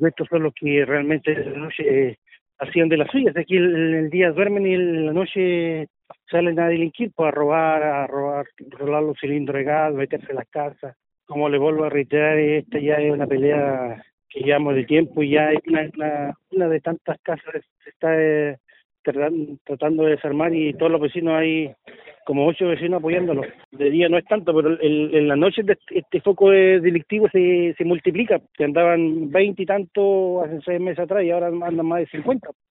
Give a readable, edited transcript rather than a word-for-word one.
estos son los que realmente de la noche hacían de las suyas. Aquí el día duermen y en la noche salen a delinquir, pues robar los cilindros de gas, meterse en las casas. Como le vuelvo a reiterar, esta ya es una pelea que llevamos de tiempo y ya es una de tantas casas que se está tratando de desarmar y todos los vecinos hay como 8 vecinos apoyándolo. De día no es tanto, pero en la noche este foco delictivo se multiplica. Que andaban 20 y tanto hace 6 meses atrás y ahora andan más de 50.